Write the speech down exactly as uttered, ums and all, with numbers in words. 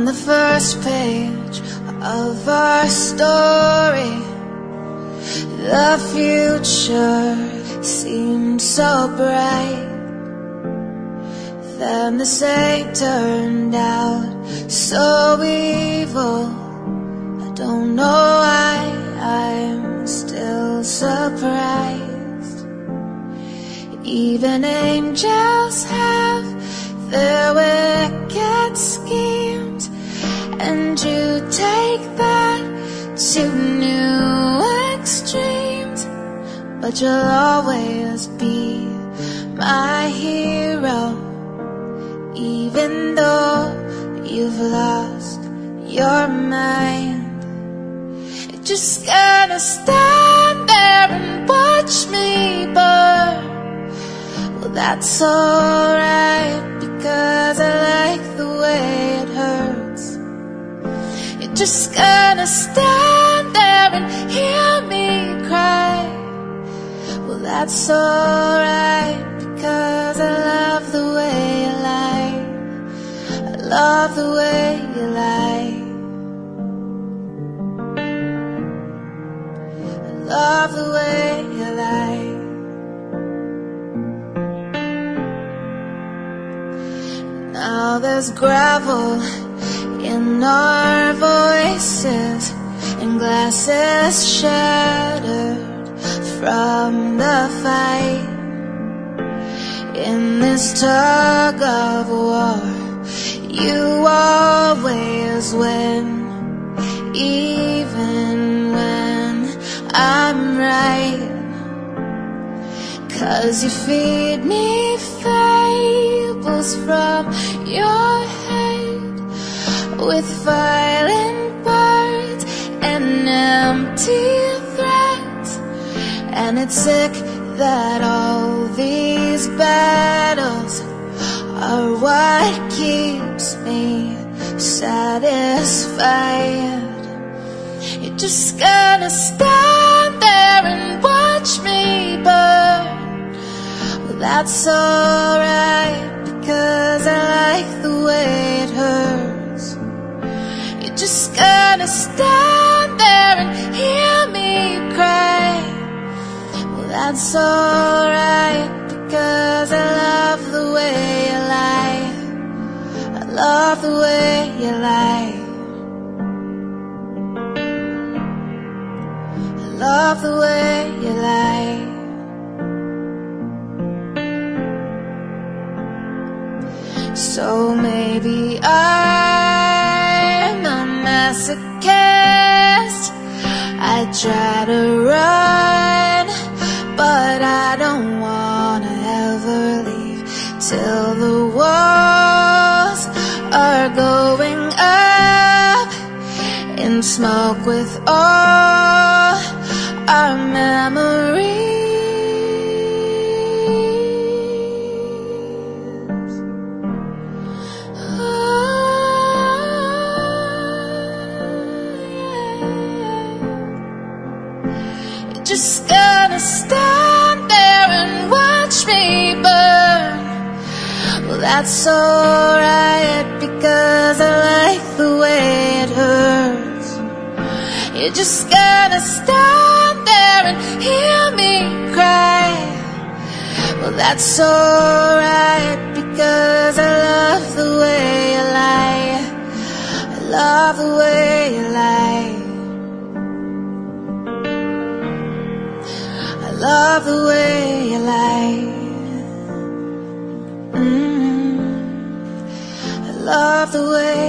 On the first page of our story, the future seemed so bright. Then the day turned out so evil. I don't know why I'm still surprised. Even angels have their wicked schemes, and you take that to new extremes. But you'll always be my hero, even though you've lost your mind. You're just gonna stand there and watch me burn. Well, that's alright, because I like the way it hurts. You're just gonna stand there and hear me cry. Well, that's alright, because I love the way you lie. I love the way you lie. I love the way you lie. Now there's gravel in our voices, and glasses shattered from the fight. In this tug of war, you always win, even when I'm right. 'Cause you feed me fables from your head, with violent words and empty threats. And it's sick that all these battles are what keeps me satisfied. You're just gonna stand there and watch me burn. Well, that's alright, because I like the way it hurts. You're just gonna stand there and hear me cry. Well, that's alright, because I love the way you lie. I love the way you lie. I love the way you lie. So maybe I'm a masochist. I try to run, but I don't wanna ever leave till the walls are going up in smoke with all our memories. Just gonna stand there and watch me burn. Well, that's alright, because I like the way it hurts. You're just gonna stand there and hear me cry. Well, that's alright, because I love the way you lie. I love the way you lie. I love the way you lie. Mm-hmm. I love the way